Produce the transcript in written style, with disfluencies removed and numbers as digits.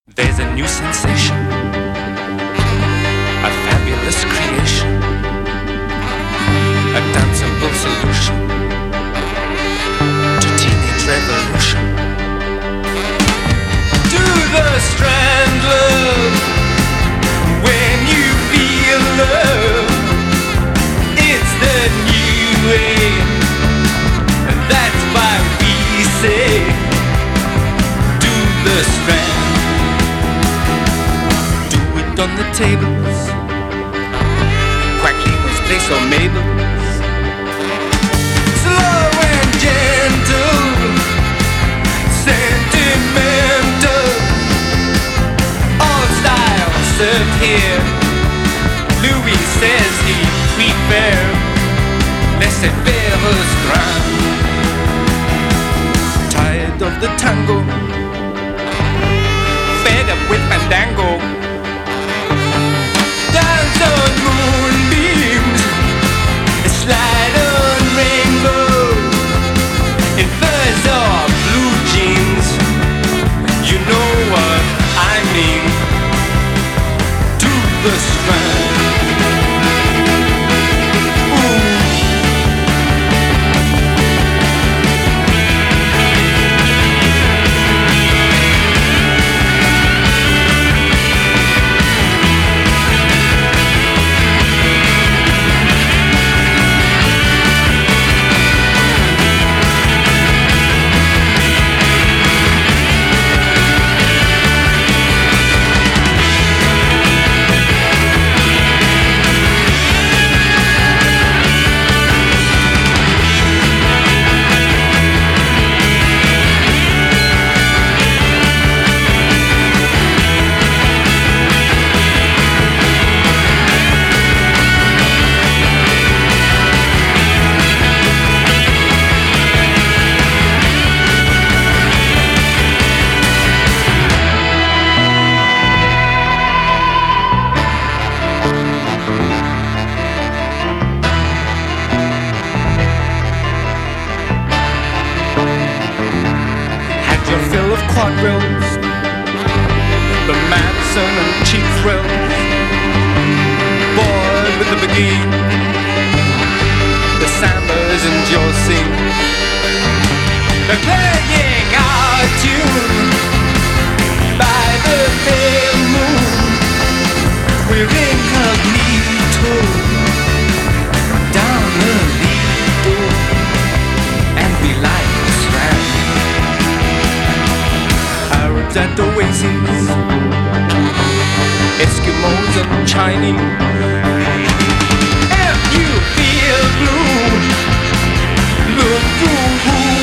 There's a new sensation, a fabulous creation, a danceable solution to teenage revolution. Do the Strand love when you feel love. It's the new way, and that's why we say do the Strand. On the tables, Quackle's place or Mabel's. Slow and gentle, sentimental, all styles served here. Louis says he prefer laissez-faire restaurant. Tired of the tango, fed up with fandango. Dance on moonbeams, slide on rainbow, in furs or blue jeans. You know what I mean. To the Strand. Quadrilles, the Madison and cheap thrills, bored with the Begin, the Sambas and Josie. They're playing our tune by the pale moon. We're incognito down the Lido, and we like the Strand. Arabs at oases, Eskimos and Chinese. If you feel blue, look through.